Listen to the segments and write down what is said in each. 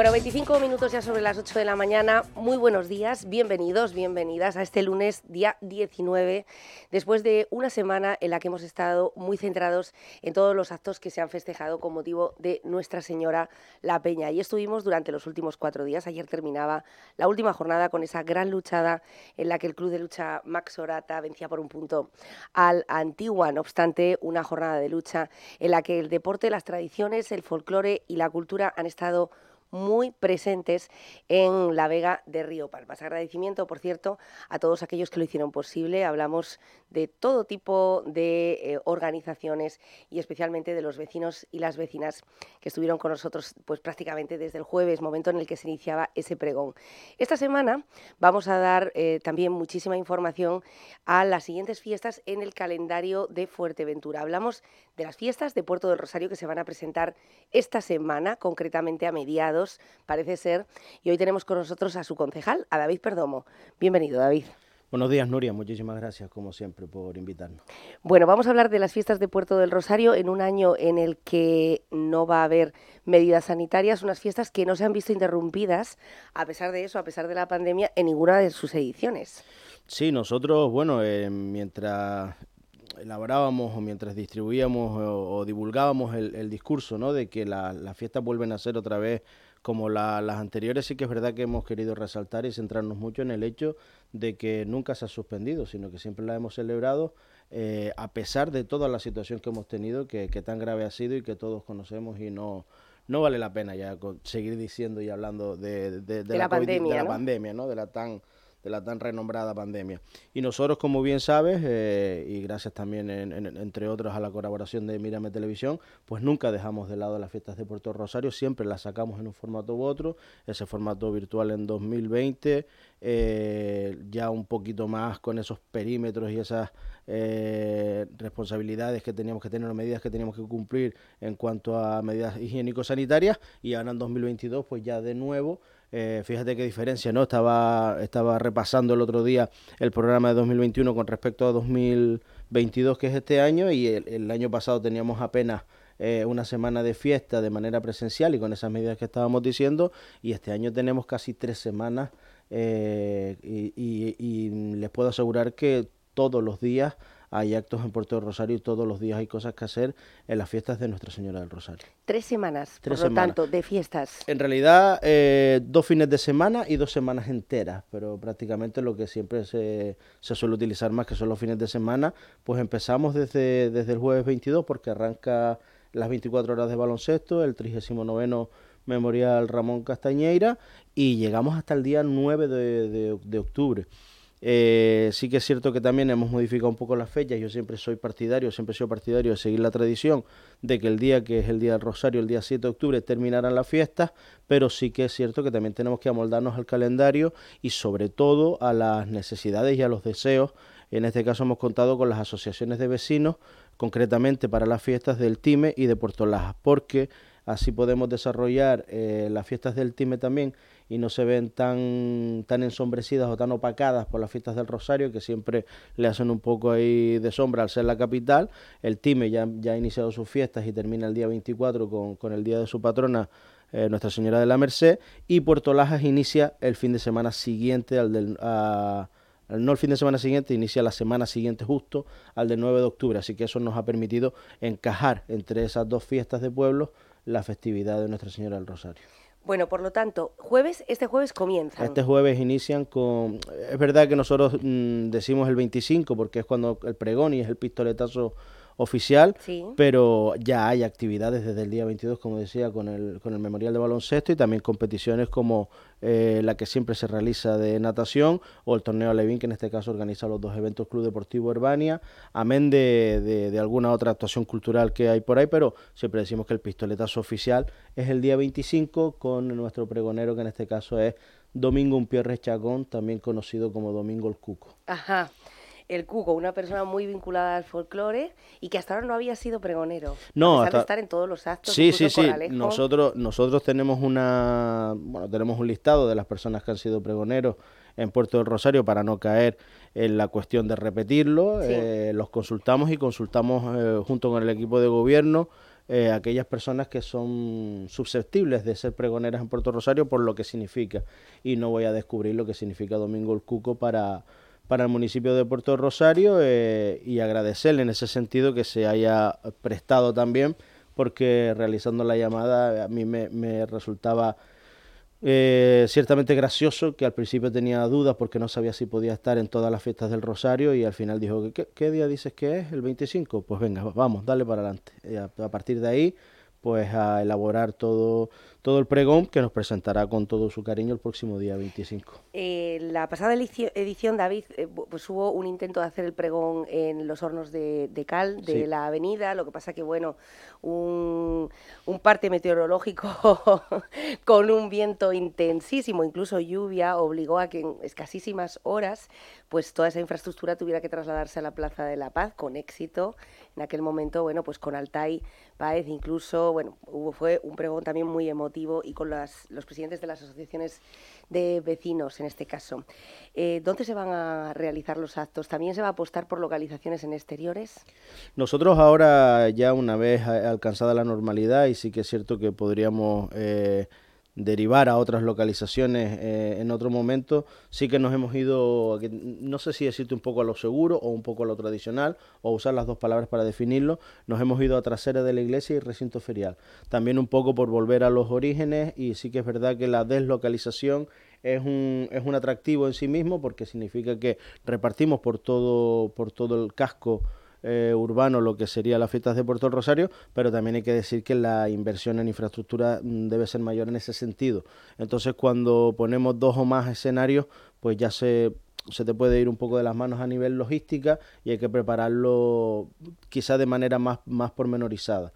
Bueno, 25 minutos ya sobre las 8 de la mañana. Muy buenos días, bienvenidos, bienvenidas a este lunes, día 19, después de una semana en la que hemos estado muy centrados en todos los actos que se han festejado con motivo de Nuestra Señora la Peña. Y estuvimos durante los últimos 4 días. Ayer terminaba la última jornada con esa gran luchada en la que el club de lucha Max Orata vencía por un punto al Antigua. No obstante, una jornada de lucha en la que el deporte, las tradiciones, el folclore y la cultura han estado muy presentes en la Vega de Río Palmas. Agradecimiento, por cierto, a todos aquellos que lo hicieron posible. Hablamos de todo tipo de organizaciones y especialmente de los vecinos y las vecinas que estuvieron con nosotros pues prácticamente desde el jueves, momento en el que se iniciaba ese pregón. Esta semana vamos a dar también muchísima información a las siguientes fiestas en el calendario de Fuerteventura. Hablamos de las fiestas de Puerto del Rosario que se van a presentar esta semana, concretamente a mediados, parece ser, y hoy tenemos con nosotros a su concejal, a David Perdomo. Bienvenido, David. Buenos días, Nuria. Muchísimas gracias, como siempre, por invitarnos. Bueno, vamos a hablar de las fiestas de Puerto del Rosario en un año en el que no va a haber medidas sanitarias, unas fiestas que no se han visto interrumpidas, a pesar de eso, a pesar de la pandemia, en ninguna de sus ediciones. Sí, nosotros, bueno, mientras elaborábamos o mientras distribuíamos o divulgábamos el discurso, ¿no?, de que las fiestas vuelven a ser otra vez como las anteriores, sí que es verdad que hemos querido resaltar y centrarnos mucho en el hecho de que nunca se ha suspendido, sino que siempre la hemos celebrado a pesar de toda la situación que hemos tenido, que tan grave ha sido y que todos conocemos, y no vale la pena ya seguir diciendo y hablando de la pandemia, de la pandemia, ¿no?, de la tan renombrada pandemia. Y nosotros, como bien sabes, y gracias también, entre otros, a la colaboración de Mírame Televisión, pues nunca dejamos de lado las fiestas de Puerto Rosario, siempre las sacamos en un formato u otro, ese formato virtual en 2020, ya un poquito más con esos perímetros y esas responsabilidades que teníamos que tener, medidas que teníamos que cumplir en cuanto a medidas higiénico-sanitarias, y ahora en 2022 pues ya de nuevo. Fíjate qué diferencia, ¿no? Estaba repasando el otro día el programa de 2021 con respecto a 2022, que es este año, y el año pasado teníamos apenas una semana de fiesta de manera presencial y con esas medidas que estábamos diciendo, y este año tenemos casi 3 semanas y les puedo asegurar que todos los días hay actos en Puerto del Rosario y todos los días hay cosas que hacer en las fiestas de Nuestra Señora del Rosario. 3 semanas, por lo tanto, de fiestas. En realidad, 2 fines de semana y 2 semanas enteras, pero prácticamente lo que siempre se suele utilizar más, que son los fines de semana, pues empezamos desde el jueves 22, porque arranca las 24 horas de baloncesto, el 39º Memorial Ramón Castañeira, y llegamos hasta el día 9 de octubre. Sí que es cierto que también hemos modificado un poco las fechas. Yo siempre he sido partidario de seguir la tradición de que el día que es el Día del Rosario, el día 7 de octubre, terminarán las fiestas, pero sí que es cierto que también tenemos que amoldarnos al calendario y sobre todo a las necesidades y a los deseos. En este caso hemos contado con las asociaciones de vecinos, concretamente para las fiestas del Time y de Puerto Lajas, porque así podemos desarrollar las fiestas del Time también y no se ven tan ensombrecidas o tan opacadas por las fiestas del Rosario, que siempre le hacen un poco ahí de sombra al ser la capital. El Time ya ha iniciado sus fiestas y termina el día 24 con el día de su patrona, Nuestra Señora de la Merced, y Puerto Lajas inicia el fin de semana siguiente no el fin de semana siguiente, inicia la semana siguiente justo al del 9 de octubre, así que eso nos ha permitido encajar entre esas 2 fiestas de pueblo la festividad de Nuestra Señora del Rosario. Bueno, por lo tanto, este jueves comienzan. Este jueves inician con... Es verdad que nosotros decimos el 25 porque es cuando el pregón y es el pistoletazo oficial, sí, pero ya hay actividades desde el día 22, como decía, con el Memorial de Baloncesto, y también competiciones como la que siempre se realiza de natación, o el torneo Alevín, que en este caso organiza los 2 eventos Club Deportivo Herbania, amén de alguna otra actuación cultural que hay por ahí, pero siempre decimos que el pistoletazo oficial es el día 25 con nuestro pregonero, que en este caso es Domingo Umpierres Chacón, también conocido como Domingo el Cuco. Ajá. El Cuco, una persona muy vinculada al folclore y que hasta ahora no había sido pregonero. No, a pesar de estar en todos los actos. Sí. Nosotros tenemos tenemos un listado de las personas que han sido pregoneros en Puerto del Rosario para no caer en la cuestión de repetirlo. Sí. Los consultamos junto con el equipo de gobierno aquellas personas que son susceptibles de ser pregoneras en Puerto Rosario por lo que significa. Y no voy a descubrir lo que significa Domingo el Cuco para el municipio de Puerto Rosario, y agradecerle en ese sentido que se haya prestado también, porque realizando la llamada a mí me resultaba ciertamente gracioso, que al principio tenía dudas porque no sabía si podía estar en todas las fiestas del Rosario, y al final dijo, ¿qué día dices que es? ¿El 25? Pues venga, vamos, dale para adelante. Y a partir de ahí, pues a elaborar todo el pregón, que nos presentará con todo su cariño el próximo día 25. La pasada edición, David, pues hubo un intento de hacer el pregón en los hornos de cal de la avenida. Lo que pasa que, bueno, un parte meteorológico con un viento intensísimo, incluso lluvia, obligó a que en escasísimas horas pues toda esa infraestructura tuviera que trasladarse a la Plaza de la Paz, con éxito. En aquel momento, bueno, pues con Altai Páez incluso, bueno, fue un pregón también muy emotivo, y con los presidentes de las asociaciones de vecinos, en este caso. ¿Dónde se van a realizar los actos? ¿También se va a apostar por localizaciones en exteriores? Nosotros ahora, ya una vez alcanzada la normalidad, y sí que es cierto que podríamos derivar a otras localizaciones en otro momento, sí que nos hemos ido, no sé si decirte un poco a lo seguro o un poco a lo tradicional, o usar las dos palabras para definirlo. Nos hemos ido a trasera de la iglesia y recinto ferial, también un poco por volver a los orígenes, y sí que es verdad que la deslocalización es un atractivo en sí mismo, porque significa que repartimos por todo el casco urbano lo que sería las fiestas de Puerto del Rosario, pero también hay que decir que la inversión en infraestructura debe ser mayor en ese sentido. Entonces, cuando ponemos 2 o más escenarios, pues ya se te puede ir un poco de las manos a nivel logística, y hay que prepararlo quizás de manera más pormenorizada.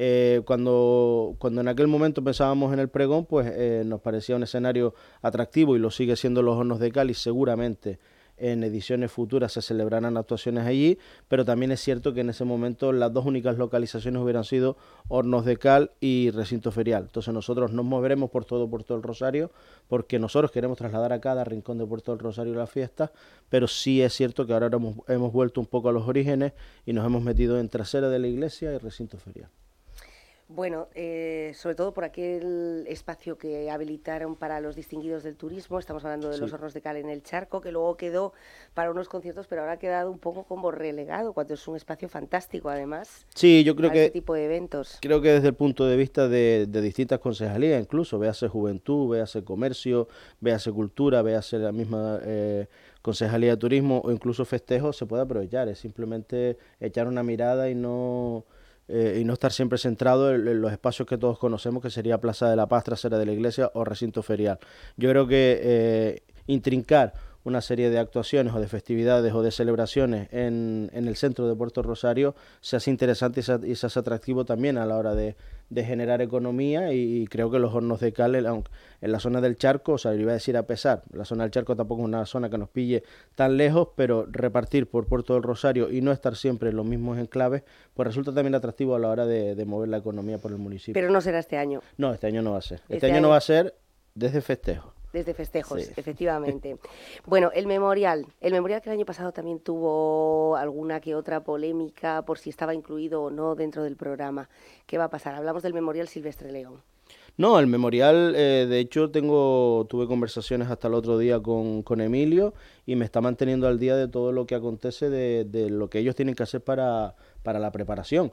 Cuando en aquel momento pensábamos en el pregón, pues nos parecía un escenario atractivo, y lo sigue siendo los hornos de Cali. Seguramente en ediciones futuras se celebrarán actuaciones allí, pero también es cierto que en ese momento las dos únicas localizaciones hubieran sido Hornos de Cal y recinto ferial. Entonces nosotros nos moveremos por todo Puerto del Rosario, porque nosotros queremos trasladar a cada rincón de Puerto del Rosario la fiesta, pero sí es cierto que ahora hemos vuelto un poco a los orígenes, y nos hemos metido en trasera de la iglesia y recinto ferial. Bueno, sobre todo por aquel espacio que habilitaron para los distinguidos del turismo. Estamos hablando de los hornos de Cal en el Charco, que luego quedó para unos conciertos, pero ahora ha quedado un poco como relegado, cuando es un espacio fantástico, además. Sí, yo creo para este tipo de eventos. Creo que desde el punto de vista de distintas concejalías, incluso, véase Juventud, véase Comercio, véase Cultura, véase la misma Concejalía de Turismo, o incluso Festejos, se puede aprovechar. Es simplemente echar una mirada y no estar siempre centrado en los espacios que todos conocemos, que sería Plaza de la Paz, trasera de la iglesia, o recinto ferial. Yo creo que intrincar una serie de actuaciones o de festividades o de celebraciones en el centro de Puerto Rosario se hace interesante y se hace atractivo también a la hora de generar economía, y creo que los hornos de Cal en la zona del Charco, o sea, iba a decir a pesar, la zona del Charco tampoco es una zona que nos pille tan lejos, pero repartir por Puerto del Rosario y no estar siempre en los mismos enclaves, pues resulta también atractivo a la hora de mover la economía por el municipio. Pero no será este año. No, este año no va a ser. Este año no va a ser desde festejos. Desde festejos, sí. Efectivamente. Bueno, el memorial que el año pasado también tuvo alguna que otra polémica por si estaba incluido o no dentro del programa. ¿Qué va a pasar? Hablamos del Memorial Silvestre León. No, el memorial, de hecho tuve conversaciones hasta el otro día con Emilio, y me está manteniendo al día de todo lo que acontece, de lo que ellos tienen que hacer para la preparación.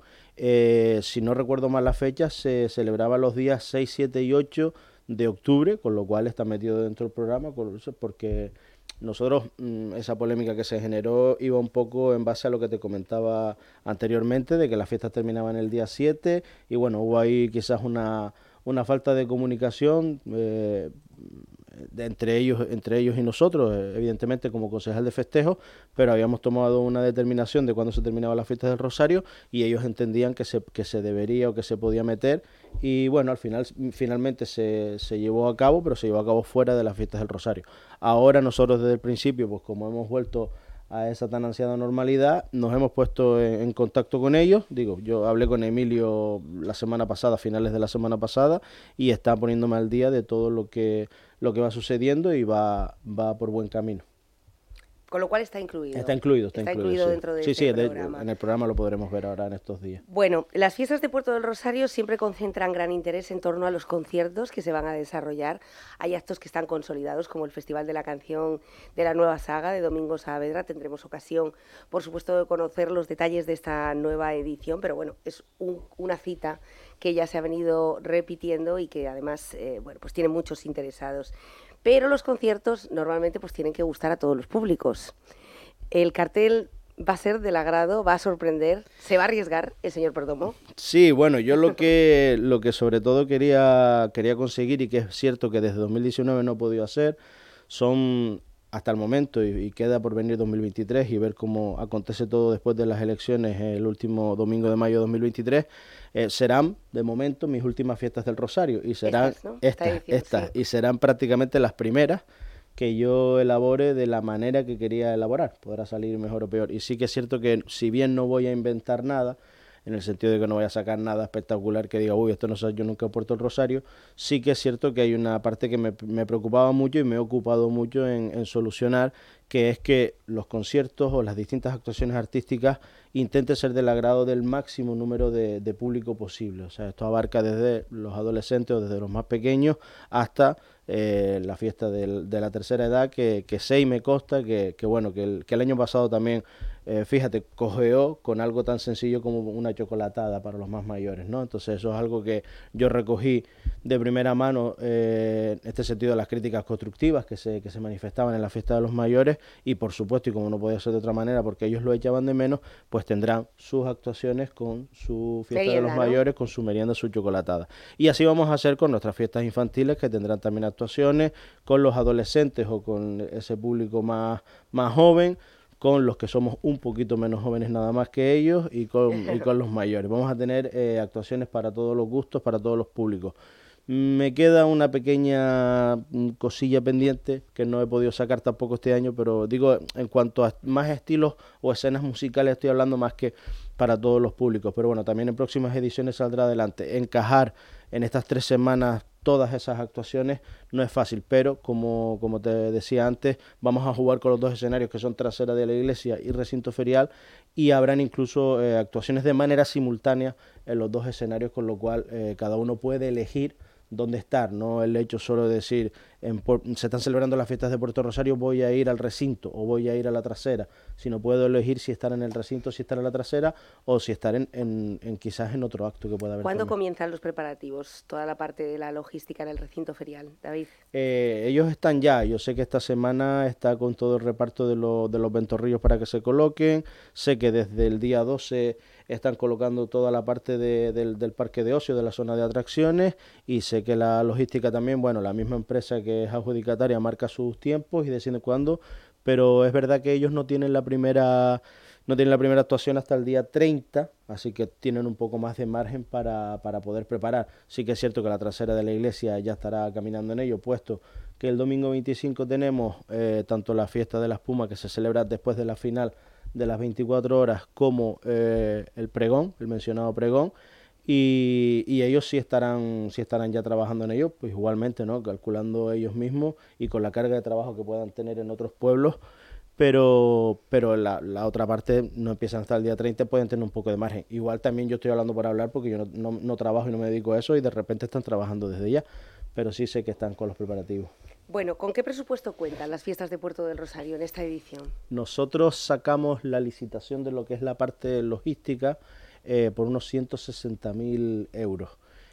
Si no recuerdo mal las fechas, se celebraba los días 6, 7 y 8 de octubre, con lo cual está metido dentro del programa, porque nosotros, esa polémica que se generó iba un poco en base a lo que te comentaba anteriormente, de que las fiestas terminaban el día 7, y bueno, hubo ahí quizás una falta de comunicación entre ellos y nosotros, evidentemente como concejal de festejos, pero habíamos tomado una determinación de cuándo se terminaba la fiesta del Rosario, y ellos entendían que se debería o que se podía meter, y bueno, finalmente se llevó a cabo, pero se llevó a cabo fuera de las fiestas del Rosario. Ahora nosotros desde el principio, pues como hemos vuelto a esa tan ansiada normalidad, nos hemos puesto en contacto con ellos. Yo hablé con Emilio la semana pasada, a finales de la semana pasada, y está poniéndome al día de todo lo que va sucediendo, y va por buen camino. Con lo cual está incluido. Está incluido, Está incluido sí. dentro de Sí, este sí, programa. En el programa lo podremos ver ahora en estos días. Bueno, las fiestas de Puerto del Rosario siempre concentran gran interés en torno a los conciertos que se van a desarrollar. Hay actos que están consolidados, como el Festival de la Canción de la Nueva Saga de Domingo Saavedra. Tendremos ocasión, por supuesto, de conocer los detalles de esta nueva edición, pero bueno, es una cita que ya se ha venido repitiendo y que además bueno, pues tiene muchos interesados. Pero los conciertos normalmente pues tienen que gustar a todos los públicos. El cartel va a ser del agrado, va a sorprender, se va a arriesgar el señor Perdomo. Sí, bueno, yo lo que sobre todo quería conseguir, y que es cierto que desde 2019 no he podido hacer, son hasta el momento, y queda por venir 2023 y ver cómo acontece todo después de las elecciones el último domingo de mayo de 2023, serán de momento mis últimas fiestas del Rosario, y serán estas, y serán prácticamente las primeras que yo elabore de la manera que quería elaborar. Podrá salir mejor o peor. Y sí que es cierto que, si bien no voy a inventar nada, en el sentido de que no voy a sacar nada espectacular que diga, uy, esto no sé, yo nunca he puesto el Rosario, sí que es cierto que hay una parte que me preocupaba mucho y me he ocupado mucho en solucionar, que es que los conciertos o las distintas actuaciones artísticas intenten ser del agrado del máximo número de público posible. O sea, esto abarca desde los adolescentes o desde los más pequeños hasta la fiesta de la tercera edad, que sé y me consta que bueno, que el año pasado también, fíjate, cojeó con algo tan sencillo como una chocolatada para los más mayores, ¿no? Entonces eso es algo que yo recogí de primera mano, en este sentido, las críticas constructivas que se manifestaban en la fiesta de los mayores, y por supuesto, y como no podía ser de otra manera porque ellos lo echaban de menos, pues tendrán sus actuaciones con su fiesta merienda, de los mayores, ¿no? Con su merienda, su chocolatada. Y así vamos a hacer con nuestras fiestas infantiles, que tendrán también actuaciones con los adolescentes o con ese público más joven, con los que somos un poquito menos jóvenes nada más que ellos, y con los mayores. Vamos a tener actuaciones para todos los gustos, para todos los públicos. Me queda una pequeña cosilla pendiente que no he podido sacar tampoco este año, pero digo, en cuanto a más estilos o escenas musicales, estoy hablando más que para todos los públicos. Pero bueno, también en próximas ediciones saldrá adelante. Encajar en estas 3 semanas todas esas actuaciones no es fácil, pero como te decía antes, vamos a jugar con los 2 escenarios, que son trasera de la iglesia y recinto ferial, y habrán incluso actuaciones de manera simultánea en los 2 escenarios, con lo cual cada uno puede elegir dónde estar, no el hecho solo de decir, se están celebrando las fiestas de Puerto Rosario, voy a ir al recinto o voy a ir a la trasera, sino puedo elegir si estar en el recinto, si estar en la trasera, o si estar en quizás en otro acto que pueda haber. ¿Cuándo comienzan los preparativos, toda la parte de la logística en el recinto ferial, David? Ellos están ya, yo sé que esta semana está con todo el reparto de los ventorrillos para que se coloquen, sé que desde el día 12 están colocando toda la parte del parque de ocio, de la zona de atracciones, y sé que la logística también, bueno, la misma empresa que es adjudicataria marca sus tiempos y decide cuándo, pero es verdad que ellos no tienen la primera actuación hasta el día 30, así que tienen un poco más de margen para poder preparar. Sí que es cierto que la trasera de la iglesia ya estará caminando en ello, puesto que el domingo 25 tenemos tanto la fiesta de la espuma, que se celebra después de la final de las 24 horas, como el pregón, el mencionado pregón, y ellos sí estarán ya trabajando en ello, pues igualmente, ¿no? Calculando ellos mismos y con la carga de trabajo que puedan tener en otros pueblos, pero la otra parte no empiezan hasta el día 30, pueden tener un poco de margen. Igual también yo estoy hablando por hablar, porque yo no trabajo y no me dedico a eso, y de repente están trabajando desde ya, pero sí sé que están con los preparativos. Bueno, ¿con qué presupuesto cuentan las fiestas de Puerto del Rosario en esta edición? Nosotros sacamos la licitación de lo que es la parte logística por unos 160.000 euros.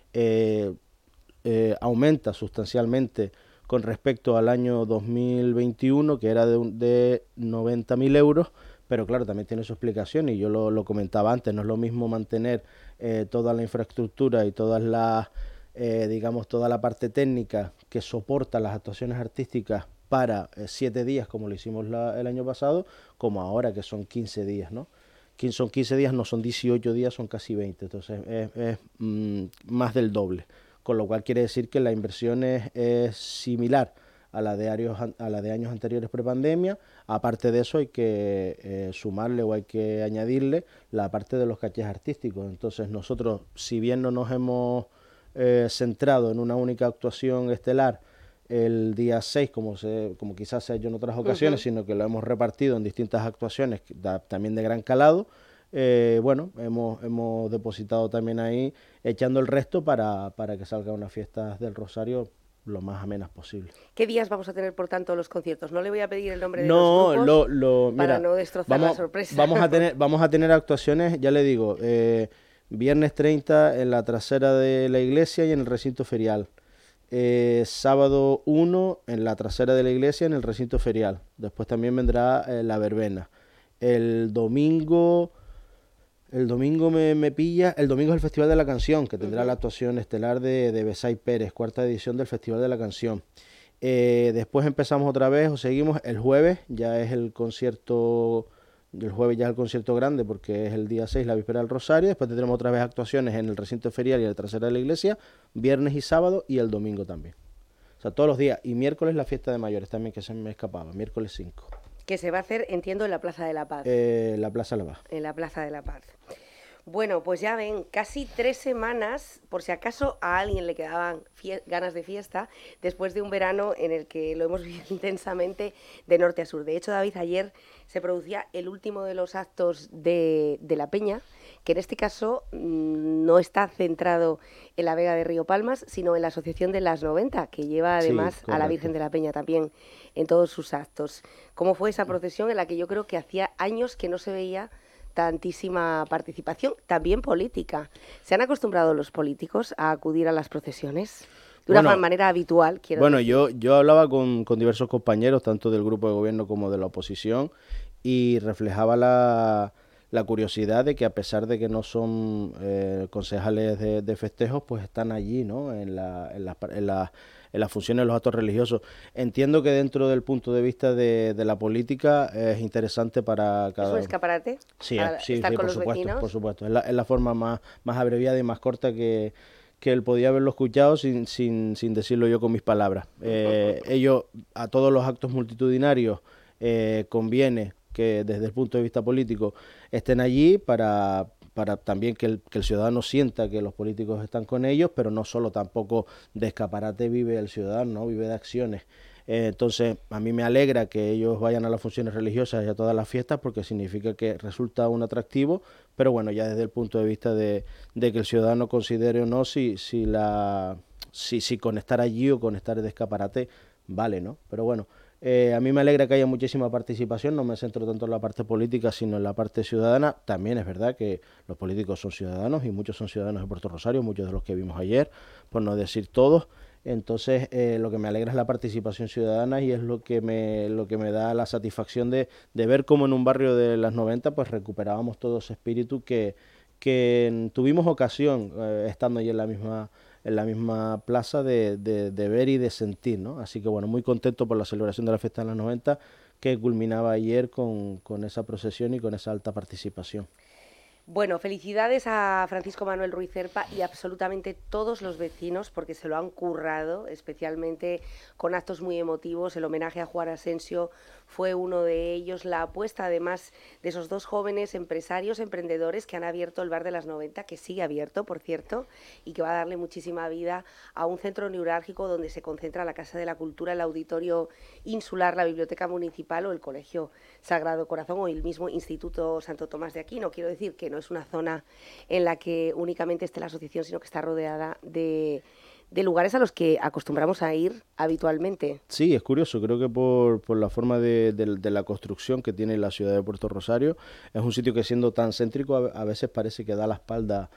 Aumenta sustancialmente con respecto al año 2021, que era de 90.000 euros, pero claro, también tiene su explicación, y yo lo comentaba antes, no es lo mismo mantener toda la infraestructura y todas las digamos, toda la parte técnica que soporta las actuaciones artísticas para 7 días, como lo hicimos el año pasado, como ahora, que son 15 días, ¿no? Son 15 días, no son 18 días, son casi 20, entonces es más del doble, con lo cual quiere decir que la inversión es similar a la de años anteriores prepandemia. Aparte de eso, hay que sumarle o hay que añadirle la parte de los cachés artísticos. Entonces nosotros, si bien no nos hemos centrado en una única actuación estelar el día 6, como quizás se ha hecho en otras ocasiones, sino que lo hemos repartido en distintas actuaciones, también de gran calado. Bueno, hemos depositado también ahí, echando el resto para que salga unas fiestas del Rosario lo más amenas posible. ¿Qué días vamos a tener, por tanto, los conciertos? No le voy a pedir el nombre de No, los grupos para mira, no destrozar la sorpresa. vamos a tener actuaciones, ya le digo, viernes 30 en la trasera de la iglesia y en el recinto ferial. Sábado 1 en la trasera de la iglesia en el recinto ferial. Después también vendrá la verbena. El domingo me pilla. El domingo es el Festival de la Canción, que tendrá la actuación estelar de Besay Pérez, cuarta edición del Festival de la Canción. Después empezamos otra vez, o seguimos el jueves, ya es el concierto. El jueves ya es el concierto grande porque es el día 6, la víspera del Rosario. Después tendremos otra vez actuaciones en el recinto ferial y en la trasera de la iglesia, viernes y sábado, y el domingo también. O sea, todos los días. Y miércoles la fiesta de mayores también, que se me escapaba, miércoles 5. Que se va a hacer, entiendo, en la Plaza de la Paz. La Plaza La Paz. En la Plaza de la Paz. Bueno, pues ya ven, casi 3 semanas, por si acaso a alguien le quedaban ganas de fiesta, después de un verano en el que lo hemos vivido intensamente de norte a sur. De hecho, David, ayer se producía el último de los actos de la Peña, que en este caso no está centrado en la Vega de Río Palmas, sino en la Asociación de las 90, que lleva además a la Virgen de la Peña también en todos sus actos. ¿Cómo fue esa procesión en la que yo creo que hacía años que no se veía tantísima participación, también política? ¿Se han acostumbrado los políticos a acudir a las procesiones de una manera habitual? Bueno, yo hablaba con diversos compañeros, tanto del grupo de gobierno como de la oposición, y reflejaba la curiosidad de que, a pesar de que no son concejales de festejos, pues están allí, ¿no? En las funciones de los actos religiosos. Entiendo que dentro del punto de vista de la política es interesante para cada... ¿Es un escaparate? Sí, estar con los vecinos. Por supuesto. Es la forma más abreviada y más corta que él podía haberlo escuchado sin decirlo yo con mis palabras. Ellos, a todos los actos multitudinarios, conviene que desde el punto de vista político estén allí para también que el ciudadano sienta que los políticos están con ellos, pero no solo tampoco de escaparate vive el ciudadano, ¿no? Vive de acciones. Entonces, a mí me alegra que ellos vayan a las funciones religiosas y a todas las fiestas, porque significa que resulta un atractivo, pero bueno, ya desde el punto de vista de que el ciudadano considere o no si con estar allí o con estar de escaparate vale, ¿no? Pero bueno, a mí me alegra que haya muchísima participación, no me centro tanto en la parte política, sino en la parte ciudadana. También es verdad que los políticos son ciudadanos, y muchos son ciudadanos de Puerto Rosario, muchos de los que vimos ayer, por no decir todos. Entonces, lo que me alegra es la participación ciudadana, y es lo que me da la satisfacción de ver cómo en un barrio de las 90 pues recuperábamos todo ese espíritu que tuvimos ocasión, estando allí en la misma plaza, de ver y de sentir, ¿no? Así que bueno, muy contento por la celebración de la fiesta de las 90, que culminaba ayer con esa procesión y con esa alta participación. Bueno, felicidades a Francisco Manuel Ruiz Zerpa y absolutamente todos los vecinos, porque se lo han currado, especialmente con actos muy emotivos. El homenaje a Juan Asensio fue uno de ellos, la apuesta además de esos dos jóvenes empresarios, emprendedores, que han abierto el Bar de las 90, que sigue abierto, por cierto, y que va a darle muchísima vida a un centro neurálgico donde se concentra la Casa de la Cultura, el Auditorio Insular, la Biblioteca Municipal o el Colegio Sagrado Corazón o el mismo Instituto Santo Tomás de Aquino. Quiero decir que no es una zona en la que únicamente esté la asociación, sino que está rodeada de lugares a los que acostumbramos a ir habitualmente. Sí, es curioso, creo que por la forma de la construcción que tiene la ciudad de Puerto Rosario, es un sitio que, siendo tan céntrico, a veces parece que da la espalda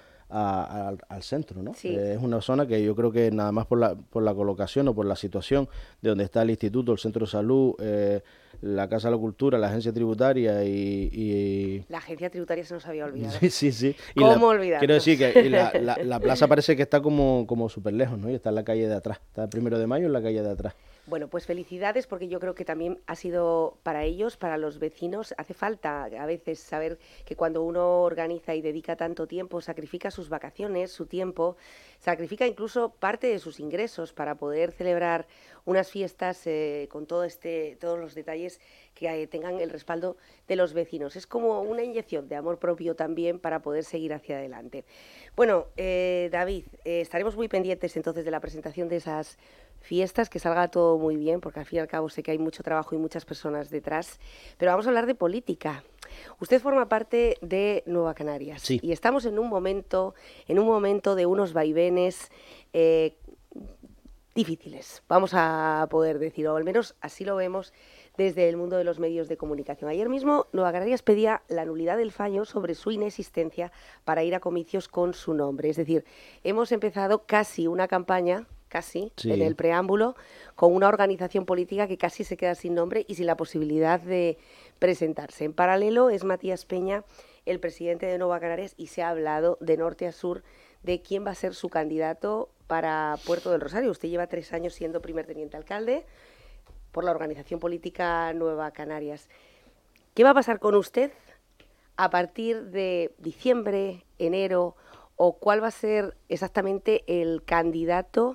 al centro, ¿no? Sí. Es una zona que yo creo que, nada más por la colocación o por la situación de donde está el instituto, el centro de salud, la Casa de la Cultura, la agencia tributaria y... La agencia tributaria se nos había olvidado. Sí. ¿Cómo olvidarnos? Quiero decir que la plaza parece que está como súper lejos, ¿no? Y está en la calle de atrás, está el 1 de Mayo en la calle de atrás. Bueno, pues felicidades, porque yo creo que también ha sido para ellos, para los vecinos, hace falta a veces saber que cuando uno organiza y dedica tanto tiempo, sacrifica sus vacaciones, su tiempo, sacrifica incluso parte de sus ingresos para poder celebrar unas fiestas con todos los detalles que tengan el respaldo de los vecinos. Es como una inyección de amor propio también para poder seguir hacia adelante. Bueno, David, estaremos muy pendientes entonces de la presentación de esas fiestas, que salga todo muy bien, porque al fin y al cabo sé que hay mucho trabajo y muchas personas detrás, pero vamos a hablar de política. Usted forma parte de Nueva Canarias Sí. y estamos en un momento de unos vaivenes eh, difíciles, vamos a poder decir, o al menos así lo vemos desde el mundo de los medios de comunicación. Ayer mismo Nueva Canarias pedía la nulidad del fallo sobre su inexistencia para ir a comicios con su nombre. Es decir, hemos empezado casi una campaña, casi, en Sí. el preámbulo, con una organización política que casi se queda sin nombre y sin la posibilidad de presentarse. En paralelo es Matías Peña, el presidente de Nueva Canarias, y se ha hablado de norte a sur de quién va a ser su candidato para Puerto del Rosario. Usted lleva 3 años siendo primer teniente alcalde por la organización política Nueva Canarias. ¿Qué va a pasar con usted a partir de diciembre, enero, o cuál va a ser exactamente el candidato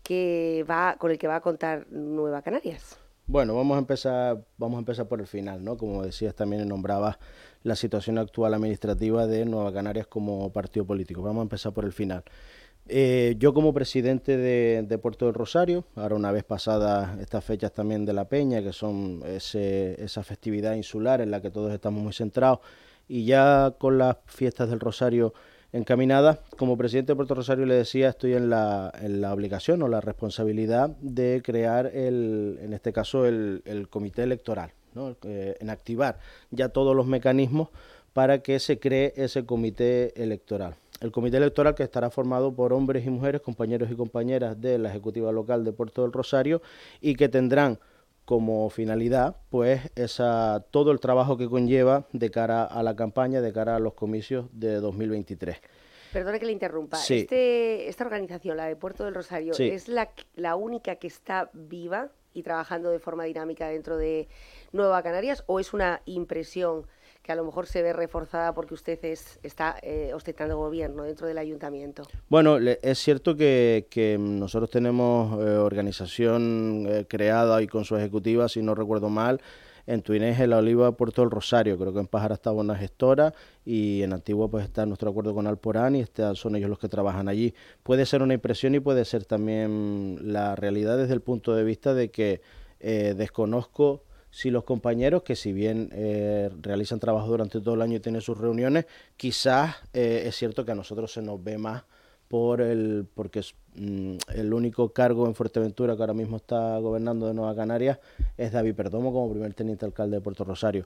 con el que va a contar Nueva Canarias? Bueno, vamos a empezar por el final, ¿no? Como decías, también nombrabas la situación actual administrativa de Nueva Canarias como partido político. Vamos a empezar por el final. Yo como presidente de Puerto del Rosario, ahora una vez pasadas estas fechas también de la Peña, que son esa festividad insular en la que todos estamos muy centrados, y ya con las fiestas del Rosario encaminadas, como presidente de Puerto Rosario le decía, estoy en la obligación o la responsabilidad de crear en este caso el comité electoral, ¿no? En activar ya todos los mecanismos para que se cree ese comité electoral. El comité electoral, que estará formado por hombres y mujeres, compañeros y compañeras de la Ejecutiva Local de Puerto del Rosario, y que tendrán como finalidad pues todo el trabajo que conlleva de cara a la campaña, de cara a los comicios de 2023. Perdone que le interrumpa. Sí, Esta organización, la de Puerto del Rosario, sí. ¿es la única que está viva y trabajando de forma dinámica dentro de Nueva Canarias, o es una impresión que a lo mejor se ve reforzada porque usted está ostentando gobierno dentro del ayuntamiento? Bueno, es cierto que nosotros tenemos organización creada y con su ejecutiva, si no recuerdo mal, en Tuinés, en La Oliva, Puerto del Rosario. Creo que en Pájara estaba una gestora y en Antigua pues está nuestro acuerdo con Alporán y son ellos los que trabajan allí. Puede ser una impresión y puede ser también la realidad desde el punto de vista de que desconozco si los compañeros, que si bien realizan trabajo durante todo el año y tienen sus reuniones, quizás es cierto que a nosotros se nos ve más porque es, el único cargo en Fuerteventura que ahora mismo está gobernando de Nueva Canarias es David Perdomo como primer teniente alcalde de Puerto Rosario.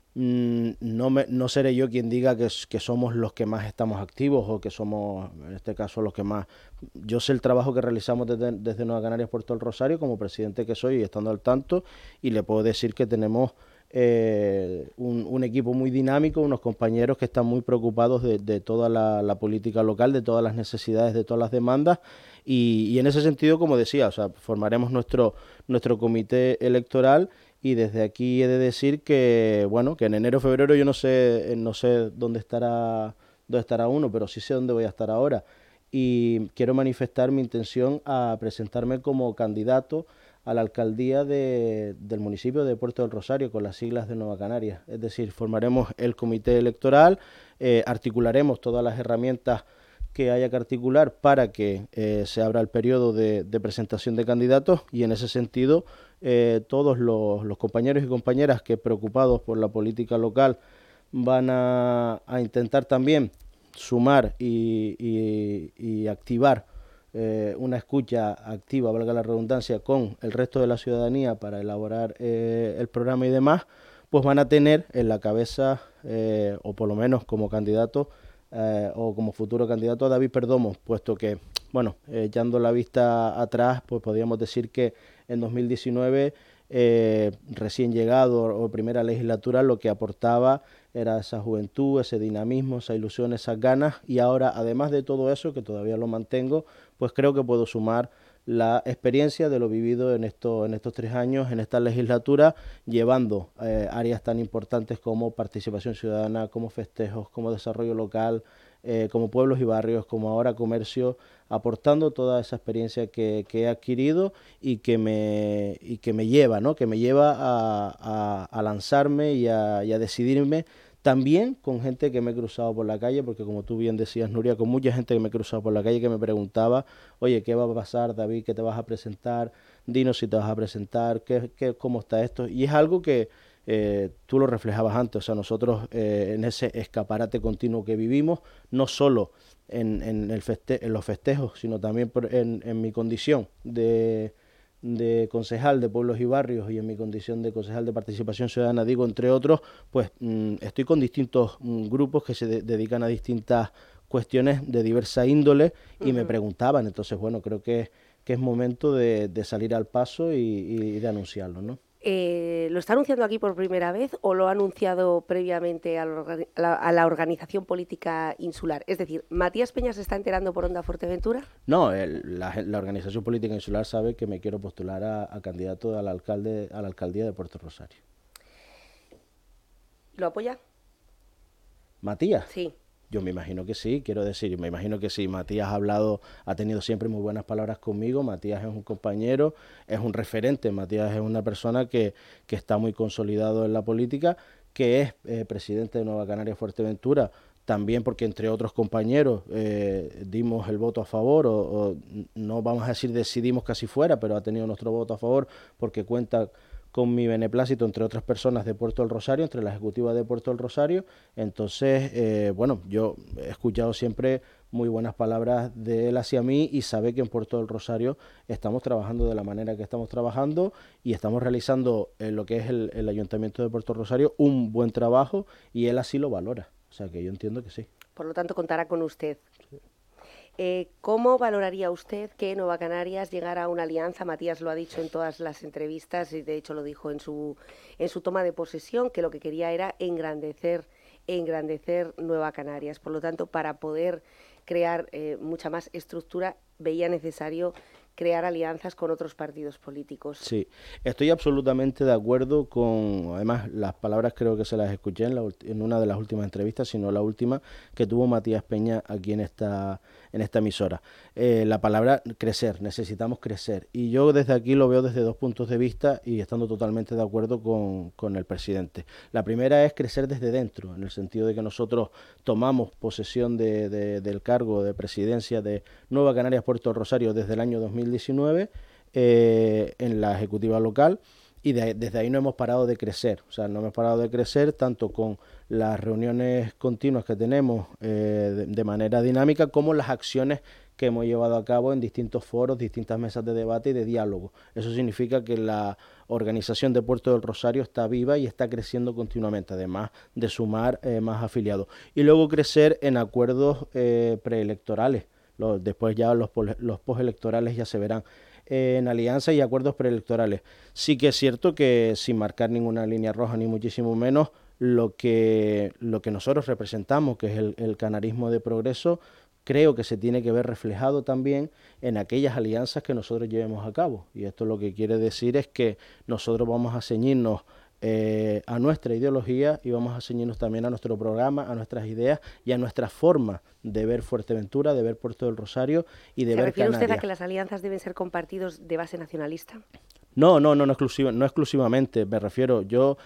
No seré yo quien diga que somos los que más estamos activos o que somos, en este caso, los que más. Yo sé el trabajo que realizamos desde Nueva Canarias, Puerto del Rosario, como presidente que soy y estando al tanto, y le puedo decir que tenemos un equipo muy dinámico, unos compañeros que están muy preocupados de toda la política local, de todas las necesidades, de todas las demandas, y en ese sentido, como decía, o sea, formaremos nuestro comité electoral. Y desde aquí he de decir que, bueno, que en enero o febrero yo no sé dónde estará uno, pero sí sé dónde voy a estar ahora. Y quiero manifestar mi intención a presentarme como candidato a la alcaldía del municipio de Puerto del Rosario con las siglas de Nueva Canarias. Es decir, formaremos el comité electoral, articularemos todas las herramientas que haya que articular para que se abra el periodo de presentación de candidatos, y en ese sentido todos los compañeros y compañeras que preocupados por la política local van a intentar también sumar y activar una escucha activa, valga la redundancia, con el resto de la ciudadanía para elaborar el programa y demás, pues van a tener en la cabeza, o por lo menos como candidato, o como futuro candidato a David Perdomo, puesto que, bueno, echando la vista atrás, pues podríamos decir que en 2019, recién llegado o primera legislatura, lo que aportaba era esa juventud, ese dinamismo, esa ilusión, esas ganas, y ahora, además de todo eso, que todavía lo mantengo, pues creo que puedo sumar la experiencia de lo vivido en estos 3 años, en esta legislatura, llevando áreas tan importantes como participación ciudadana, como festejos, como desarrollo local, como pueblos y barrios, como ahora comercio, aportando toda esa experiencia que he adquirido y que me lleva, ¿no? Que me lleva a lanzarme y a decidirme También con gente que me he cruzado por la calle, porque como tú bien decías, Nuria, con mucha gente que me he cruzado por la calle que me preguntaba, oye, ¿qué va a pasar, David? ¿Qué te vas a presentar? Dinos si te vas a presentar, cómo está esto. Y es algo que tú lo reflejabas antes, o sea, nosotros en ese escaparate continuo que vivimos, no solo en los festejos, sino también en mi condición de concejal de pueblos y barrios y en mi condición de concejal de participación ciudadana, digo, entre otros, pues estoy con distintos grupos que se dedican a distintas cuestiones de diversa índole y me preguntaban, entonces, bueno, creo que es momento de salir al paso y de anunciarlo, ¿no? ¿Lo está anunciando aquí por primera vez o lo ha anunciado previamente a la organización política insular? Es decir, ¿Matías Peña se está enterando por Onda Fuerteventura? No, la organización política insular sabe que me quiero postular a candidato a la alcaldía de Puerto Rosario. ¿Lo apoya? ¿Matías? Sí. Yo me imagino que sí, quiero decir, me imagino que sí. Matías ha tenido siempre muy buenas palabras conmigo. Matías es un compañero, es un referente. Matías es una persona que está muy consolidado en la política, que es presidente de Nueva Canaria Fuerteventura, también porque entre otros compañeros dimos el voto a favor, o no vamos a decir decidimos que así fuera, pero ha tenido nuestro voto a favor porque cuenta con mi beneplácito, entre otras personas de Puerto del Rosario, entre la ejecutiva de Puerto del Rosario. Entonces, bueno, yo he escuchado siempre muy buenas palabras de él hacia mí y sabe que en Puerto del Rosario estamos trabajando de la manera que estamos trabajando y estamos realizando lo que es el Ayuntamiento de Puerto del Rosario un buen trabajo y él así lo valora. O sea que yo entiendo que sí. Por lo tanto, contará con usted. ¿Cómo valoraría usted que Nueva Canarias llegara a una alianza? Matías lo ha dicho en todas las entrevistas y de hecho lo dijo en su toma de posesión, que lo que quería era engrandecer Nueva Canarias. Por lo tanto, para poder crear mucha más estructura, veía necesario crear alianzas con otros partidos políticos. Sí, estoy absolutamente de acuerdo con, además, las palabras creo que se las escuché en una de las últimas entrevistas, sino la última que tuvo Matías Peña aquí en esta emisora. La palabra crecer, necesitamos crecer. Y yo desde aquí lo veo desde dos puntos de vista y estando totalmente de acuerdo con el presidente. La primera es crecer desde dentro, en el sentido de que nosotros tomamos posesión del cargo de presidencia de Nueva Canarias Puerto Rosario desde el año 2019 en la ejecutiva local y desde ahí no hemos parado de crecer, o sea, no hemos parado de crecer tanto con las reuniones continuas que tenemos de manera dinámica como las acciones que hemos llevado a cabo en distintos foros, distintas mesas de debate y de diálogo. Eso significa que la organización de Puerto del Rosario está viva y está creciendo continuamente, además de sumar más afiliados. Y luego crecer en acuerdos preelectorales. Después ya los postelectorales ya se verán en alianzas y acuerdos preelectorales. Sí que es cierto que sin marcar ninguna línea roja ni muchísimo menos, lo que nosotros representamos, que es el canarismo de progreso, creo que se tiene que ver reflejado también en aquellas alianzas que nosotros llevemos a cabo. Y esto lo que quiere decir es que nosotros vamos a ceñirnos a nuestra ideología y vamos a ceñirnos también a nuestro programa, a nuestras ideas y a nuestra forma de ver Fuerteventura, de ver Puerto del Rosario y de ver Canarias. ¿Se refiere usted a que las alianzas deben ser con partidos de base nacionalista? No exclusivamente, me refiero,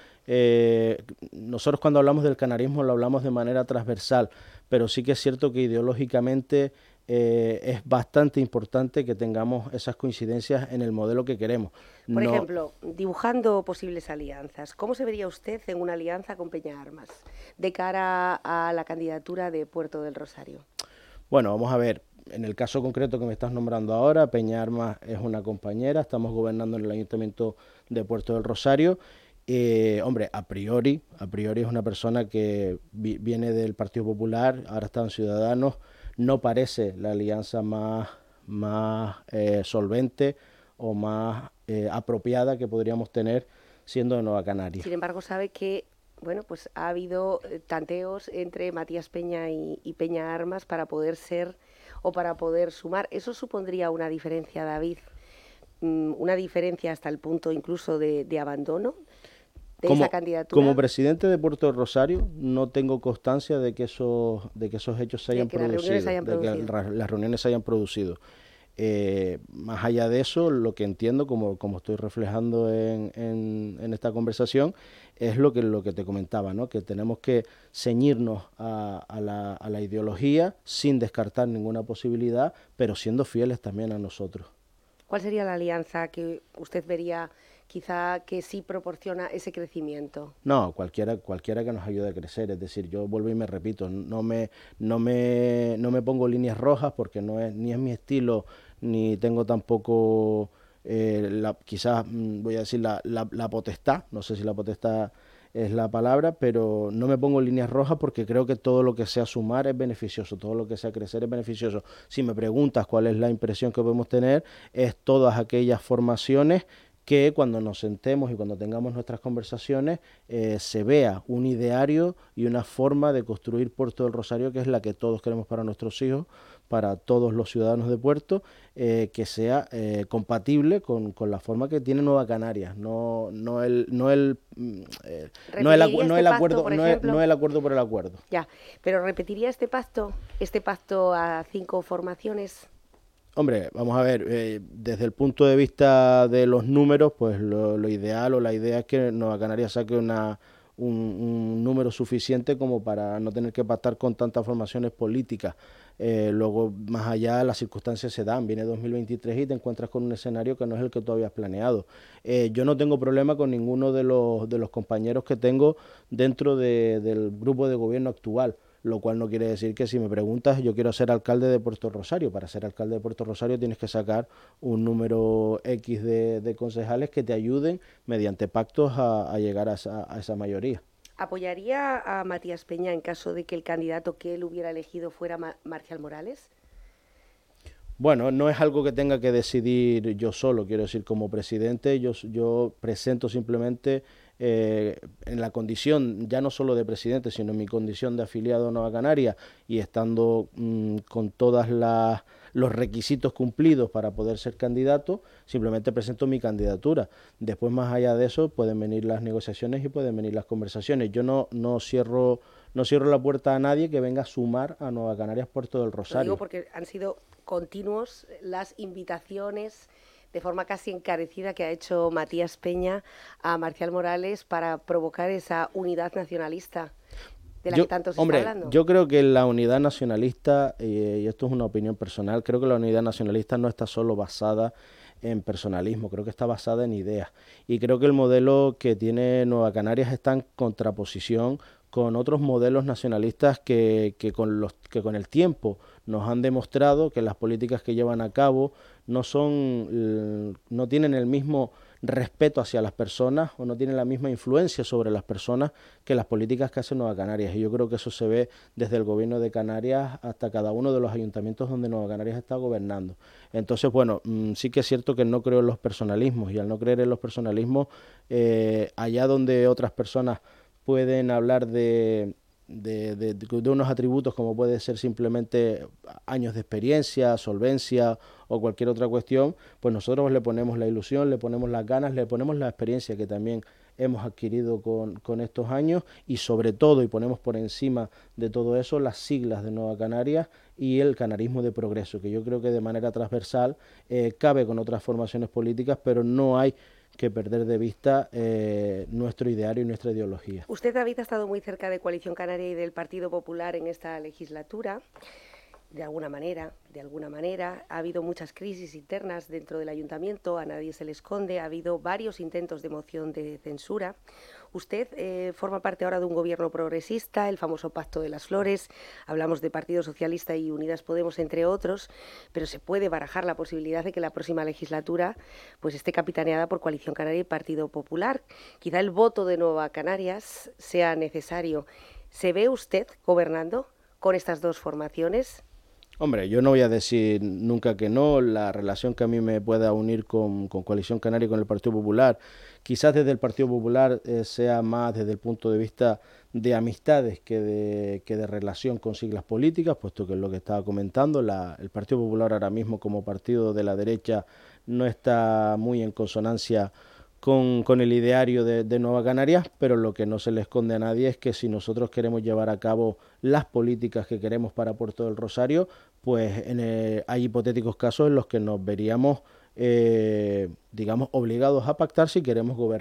nosotros cuando hablamos del canarismo lo hablamos de manera transversal, pero sí que es cierto que ideológicamente es bastante importante que tengamos esas coincidencias en el modelo que queremos. Por ejemplo, dibujando posibles alianzas, ¿cómo se vería usted en una alianza con Peña Armas de cara a la candidatura de Puerto del Rosario? Bueno, vamos a ver. En el caso concreto que me estás nombrando ahora, Peña Armas es una compañera, estamos gobernando en el Ayuntamiento de Puerto del Rosario. Hombre, a priori es una persona que viene del Partido Popular, ahora está en Ciudadanos, no parece la alianza más solvente o más apropiada que podríamos tener siendo de Nueva Canarias. Sin embargo, sabe que bueno, pues ha habido tanteos entre Matías Peña y Peña Armas para poder ser o para poder sumar. ¿Eso supondría una diferencia, David? ¿Una diferencia hasta el punto incluso de abandono de esa candidatura? Como presidente de Puerto del Rosario no tengo constancia de que esos hechos se hayan producido, de que las reuniones se hayan producido. Más allá de eso, lo que entiendo, como estoy reflejando en esta conversación, es lo que te comentaba, ¿no? Que tenemos que ceñirnos a la ideología sin descartar ninguna posibilidad, pero siendo fieles también a nosotros. ¿Cuál sería la alianza que usted vería quizá que sí proporciona ese crecimiento? No, cualquiera que nos ayude a crecer, es decir, yo vuelvo y me repito, no me pongo líneas rojas porque ni es mi estilo, ni tengo tampoco quizás voy a decir la potestad, no sé si la potestad es la palabra, pero no me pongo líneas rojas porque creo que todo lo que sea sumar es beneficioso, todo lo que sea crecer es beneficioso. Si me preguntas cuál es la impresión que podemos tener, es todas aquellas formaciones que cuando nos sentemos y cuando tengamos nuestras conversaciones se vea un ideario y una forma de construir Puerto del Rosario que es la que todos queremos para nuestros hijos, para todos los ciudadanos de Puerto, que sea compatible con la forma que tiene Nueva Canarias, ¿Repetiría este pacto, por ejemplo? no el acuerdo por el acuerdo. Ya, pero ¿repetiría este pacto a 5 formaciones? Hombre, vamos a ver, desde el punto de vista de los números, pues lo ideal o la idea es que Nueva Canarias saque un número suficiente como para no tener que pactar con tantas formaciones políticas. Luego, más allá, las circunstancias se dan. Viene 2023 y te encuentras con un escenario que no es el que tú habías planeado. Yo no tengo problema con ninguno de los compañeros que tengo dentro del grupo de gobierno actual, lo cual no quiere decir que si me preguntas, yo quiero ser alcalde de Puerto Rosario. Para ser alcalde de Puerto Rosario tienes que sacar un número X de concejales que te ayuden mediante pactos a llegar a esa mayoría. ¿Apoyaría a Matías Peña en caso de que el candidato que él hubiera elegido fuera Marcial Morales? Bueno, no es algo que tenga que decidir yo solo, quiero decir, como presidente, yo presento simplemente en la condición ya no solo de presidente, sino en mi condición de afiliado a Nueva Canaria y estando con todos los requisitos cumplidos para poder ser candidato, simplemente presento mi candidatura. Después, más allá de eso, pueden venir las negociaciones y pueden venir las conversaciones. Yo no cierro la puerta a nadie que venga a sumar a Nueva Canarias Puerto del Rosario. Lo digo porque han sido continuos las invitaciones de forma casi encarecida que ha hecho Matías Peña a Marcial Morales para provocar esa unidad nacionalista de la que tanto se está hablando. Yo creo que la unidad nacionalista, y esto es una opinión personal, creo que la unidad nacionalista no está solo basada en personalismo, creo que está basada en ideas. Y creo que el modelo que tiene Nueva Canarias está en contraposición con otros modelos nacionalistas que con el tiempo nos han demostrado que las políticas que llevan a cabo no tienen el mismo respeto hacia las personas o no tienen la misma influencia sobre las personas que las políticas que hace Nueva Canarias. Y yo creo que eso se ve desde el gobierno de Canarias hasta cada uno de los ayuntamientos donde Nueva Canarias está gobernando. Entonces, bueno, sí que es cierto que no creo en los personalismos, y al no creer en los personalismos, allá donde otras personas pueden hablar de unos atributos como puede ser simplemente años de experiencia, solvencia o cualquier otra cuestión, pues nosotros le ponemos la ilusión, le ponemos las ganas, le ponemos la experiencia que también hemos adquirido con estos años y sobre todo, y ponemos por encima de todo eso, las siglas de Nueva Canarias y el canarismo de progreso, que yo creo que de manera transversal cabe con otras formaciones políticas, pero no hay que perder de vista nuestro ideario y nuestra ideología. Usted, David, ha estado muy cerca de Coalición Canaria y del Partido Popular en esta legislatura. De alguna manera, ha habido muchas crisis internas dentro del ayuntamiento, a nadie se le esconde, ha habido varios intentos de moción de censura. Usted forma parte ahora de un gobierno progresista, el famoso Pacto de las Flores, hablamos de Partido Socialista y Unidas Podemos, entre otros, pero se puede barajar la posibilidad de que la próxima legislatura pues esté capitaneada por Coalición Canaria y Partido Popular. Quizá el voto de Nueva Canarias sea necesario. ¿Se ve usted gobernando con estas dos formaciones? Hombre, yo no voy a decir nunca que no. La relación que a mí me pueda unir con Coalición Canaria y con el Partido Popular, quizás desde el Partido Popular sea más desde el punto de vista de amistades que de relación con siglas políticas, puesto que es lo que estaba comentando, el Partido Popular ahora mismo como partido de la derecha no está muy en consonancia con el ideario de Nueva Canarias, pero lo que no se le esconde a nadie es que si nosotros queremos llevar a cabo las políticas que queremos para Puerto del Rosario, pues hay hipotéticos casos en los que nos veríamos, digamos, obligados a pactar si queremos gobernar.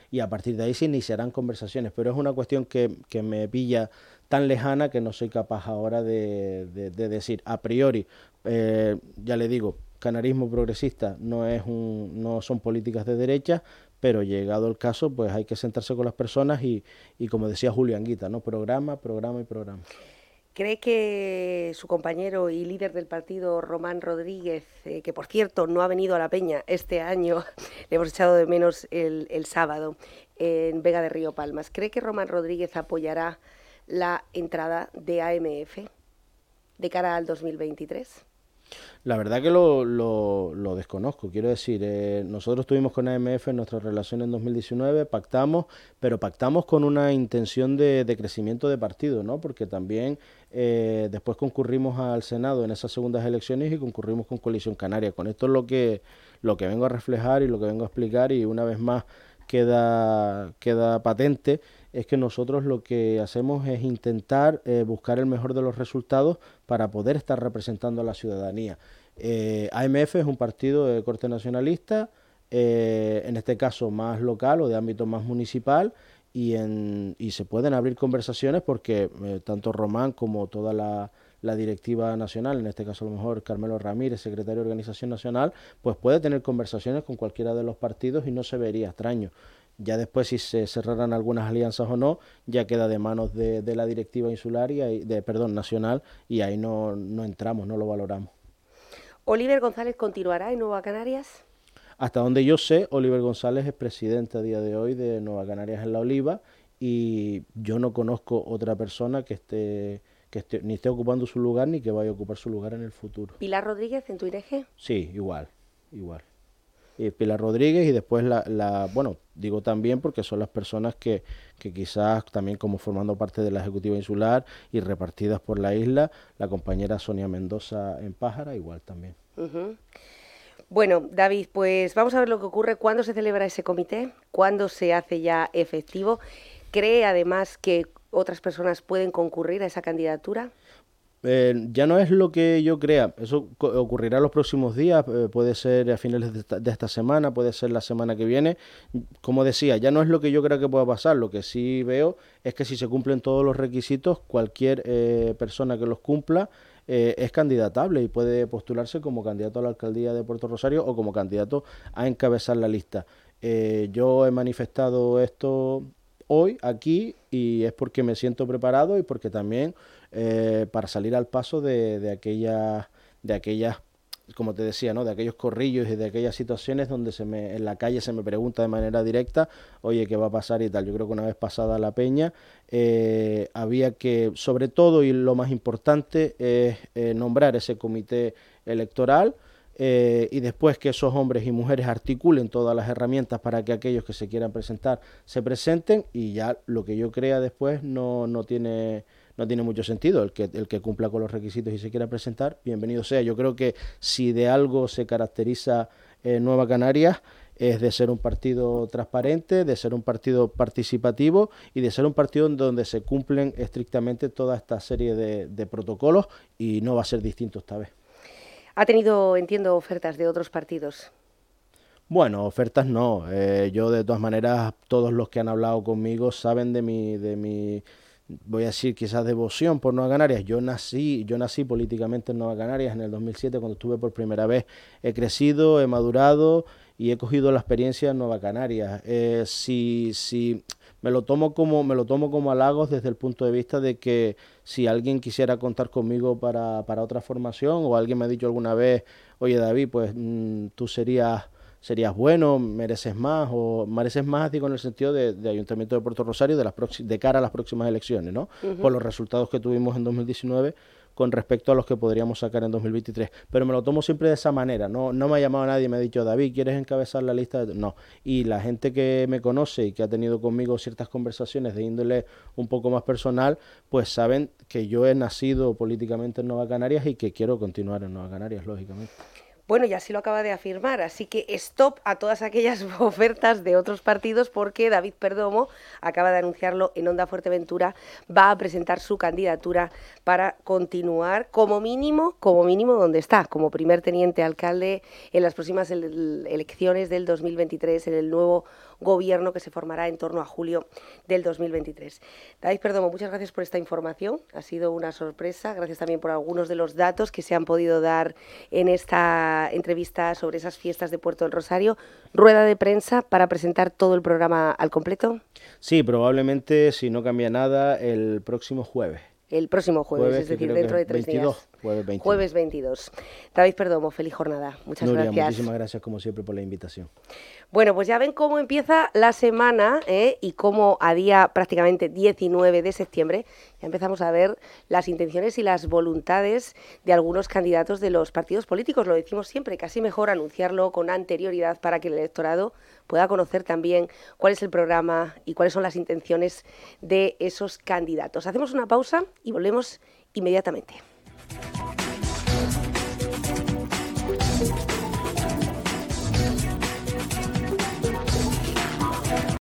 y a partir de ahí se iniciarán conversaciones, pero es una cuestión que me pilla tan lejana que no soy capaz ahora de decir a priori. Ya le digo, canarismo progresista no son políticas de derecha, pero llegado el caso, pues hay que sentarse con las personas y como decía Julio Anguita, ¿no? Programa, programa y programa. ¿Cree que su compañero y líder del partido, Román Rodríguez, que por cierto no ha venido a La Peña este año, le hemos echado de menos el sábado, en Vega de Río Palmas, ¿cree que Román Rodríguez apoyará la entrada de AMF de cara al 2023? La verdad que lo desconozco, quiero decir, nosotros estuvimos con AMF en nuestra relación en 2019, pactamos, pero pactamos con una intención de crecimiento de partido, ¿no? Porque también después concurrimos al Senado en esas segundas elecciones y concurrimos con Coalición Canaria. Con esto es lo que vengo a reflejar y lo que vengo a explicar, y una vez más queda patente, es que nosotros lo que hacemos es intentar buscar el mejor de los resultados para poder estar representando a la ciudadanía. AMF es un partido de corte nacionalista, en este caso más local o de ámbito más municipal, y se pueden abrir conversaciones porque tanto Román como toda la directiva nacional, en este caso a lo mejor Carmelo Ramírez, secretario de Organización Nacional, pues puede tener conversaciones con cualquiera de los partidos y no se vería extraño. Ya después, si se cerraran algunas alianzas o no, ya queda de manos de la directiva insular nacional, y ahí no entramos, no lo valoramos. ¿Oliver González continuará en Nueva Canarias? Hasta donde yo sé, Oliver González es presidente a día de hoy de Nueva Canarias en La Oliva, y yo no conozco otra persona ni esté ocupando su lugar ni que vaya a ocupar su lugar en el futuro. ¿Pilar Rodríguez en Tuireje? Sí, igual. Pilar Rodríguez, y después bueno, digo también porque son las personas que quizás también como formando parte de la Ejecutiva Insular y repartidas por la isla, la compañera Sonia Mendoza en Pájara, igual también. Bueno, David, pues vamos a ver lo que ocurre, cuándo se celebra ese comité, cuándo se hace ya efectivo. ¿Cree además que otras personas pueden concurrir a esa candidatura? Ya no es lo que yo crea, eso ocurrirá los próximos días, puede ser a finales de esta semana, puede ser la semana que viene. Como decía, ya no es lo que yo creo que pueda pasar, lo que sí veo es que si se cumplen todos los requisitos, cualquier persona que los cumpla es candidatable y puede postularse como candidato a la alcaldía de Puerto Rosario o como candidato a encabezar la lista. Yo he manifestado esto hoy aquí, y es porque me siento preparado y porque también para salir al paso de aquellas, como te decía, ¿no? De aquellos corrillos y de aquellas situaciones donde en la calle se me pregunta de manera directa, oye, ¿qué va a pasar y tal? Yo creo que una vez pasada la peña, había que, sobre todo, y lo más importante, es nombrar ese comité electoral, y después que esos hombres y mujeres articulen todas las herramientas para que aquellos que se quieran presentar se presenten, y ya lo que yo crea después no tiene mucho sentido. El que cumpla con los requisitos y se quiera presentar, bienvenido sea. Yo creo que si de algo se caracteriza Nueva Canarias, es de ser un partido transparente, de ser un partido participativo y de ser un partido donde se cumplen estrictamente toda esta serie de protocolos, y no va a ser distinto esta vez. ¿Ha tenido, entiendo, ofertas de otros partidos? Bueno, ofertas no. Yo de todas maneras, todos los que han hablado conmigo saben de mi, voy a decir quizás devoción por Nueva Canarias. Yo nací políticamente en Nueva Canarias en el 2007 cuando estuve por primera vez. He crecido, he madurado y he cogido la experiencia en Nueva Canarias. Si me lo tomo como halagos desde el punto de vista de que si alguien quisiera contar conmigo para otra formación, o alguien me ha dicho alguna vez, oye David, pues tú serías bueno, mereces más, digo, en el sentido de Ayuntamiento de Puerto Rosario de cara a las próximas elecciones, ¿no? Por los resultados que tuvimos en 2019 con respecto a los que podríamos sacar en 2023. Pero me lo tomo siempre de esa manera, no me ha llamado nadie y me ha dicho, David, ¿quieres encabezar la lista? No. Y la gente que me conoce y que ha tenido conmigo ciertas conversaciones de índole un poco más personal, pues saben que yo he nacido políticamente en Nueva Canarias y que quiero continuar en Nueva Canarias, lógicamente. Bueno, y así lo acaba de afirmar, así que stop a todas aquellas ofertas de otros partidos, porque David Perdomo acaba de anunciarlo en Onda Fuerteventura, va a presentar su candidatura para continuar como mínimo donde está, como primer teniente alcalde en las próximas elecciones del 2023 en el nuevo gobierno que se formará en torno a julio del 2023. David Perdomo, muchas gracias por esta información, ha sido una sorpresa, gracias también por algunos de los datos que se han podido dar en esta entrevista sobre esas fiestas de Puerto del Rosario. ¿Rueda de prensa para presentar todo el programa al completo? Sí, probablemente, si no cambia nada, el próximo jueves. El próximo jueves, es decir, dentro de 3 22, días. Jueves 22. Jueves 22. David Perdomo, feliz jornada. Muchas Nuria, gracias. muchísimas gracias como siempre por la invitación. Bueno, pues ya ven cómo empieza la semana y cómo a día prácticamente 19 de septiembre ya empezamos a ver las intenciones y las voluntades de algunos candidatos de los partidos políticos. Lo decimos siempre, casi mejor anunciarlo con anterioridad para que el electorado pueda conocer también cuál es el programa y cuáles son las intenciones de esos candidatos. Hacemos una pausa y volvemos inmediatamente.